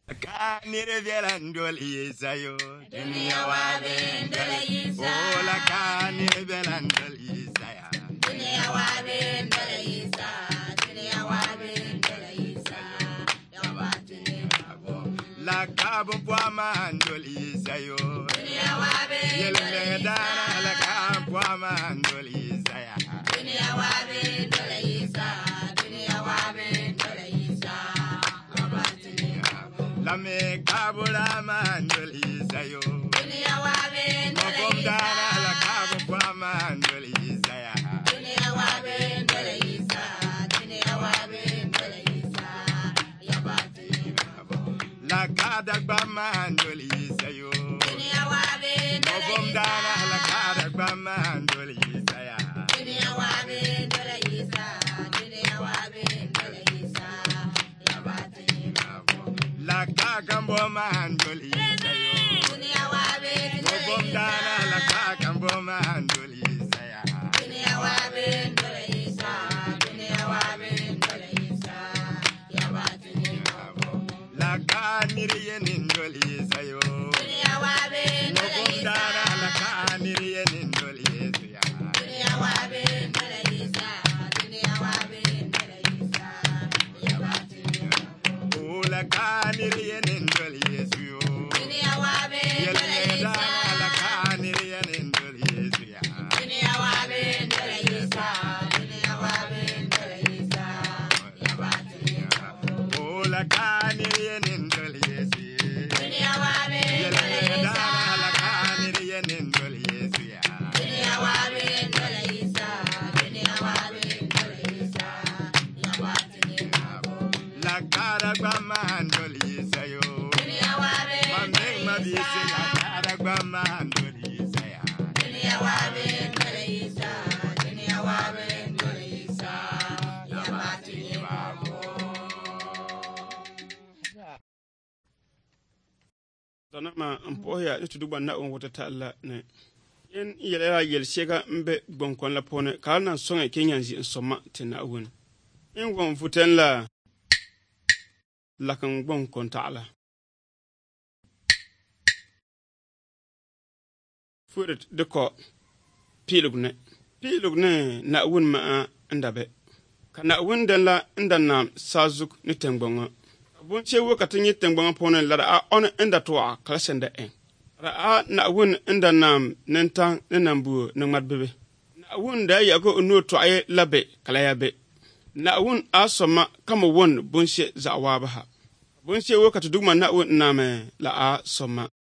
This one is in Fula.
Kanire velandol isayo dunia wabe ndole isa ola kanire velandol isaya dunia wabe ndole isa dunia wabe ndole isa yabatini abo la kabo kwa mandol isayo dunia wabe ndole isa la kabo kwa mandol isaya dunia wabe ndole isa dunia wabe ndole isa yabatini abo la me kabula mandol isayo dunia wabe ndole isa la kabo kwa mandol isaya dunia wabe ndole isa dunia wabe ndole isa yabatini abo la kada kwa mandol isayo dunia wabe ndole isa la kada kwa mandol isaya dunia wabe ndole isa dunia wabe ndole isa yabatini abo la kakambo mandol isayo dunia wabe ndole isa la kakambo mandol isaya dunia wabe ndole isa dunia wabe ndole isa yabatini abo la kanire yenindol isayo dunia wabe ndole isa la kanire yenindol isaya dunia wabe ndole isa dunia wabe ndole isa yabatini abo la kanire yenindol yesuyo dunia wabe ndole isa la kanire yenindol yesuya dunia wabe ndole isa dunia wabe ndole isa yabatini abo la kanire yenindol yesuya dunia wabe ndole isa la kanire yenindol yesuya dunia wabe ndole isa dunia wabe ndole isa yabatini abo la cara kwa mandol isayo dunia wabe mame mabise la cara kwa mandol isaya dunia wabe ndole isa dunia wabe ndole isa yabatini abo Zanama ampoya tudu banna on wata ta Allah ne yen yela yel shega mbe bonkon la pone kalna songa kenyanzi nsoma tena awun in won futen la kan bonkon ta'ala furet de ko pilugne na awun ma ndabe kana awun dan la ndanna sazuk ni tengbonga bun ce wakatin yi tengbonga pone la a on inda to a kalsenda en ra'a na awun inda nam nentan nenambu nangmadbebe na awun da ya go no to ay labe kala yabe na awun asoma kama won bunse za wabaha bunse wakati dugma na awun name la a soma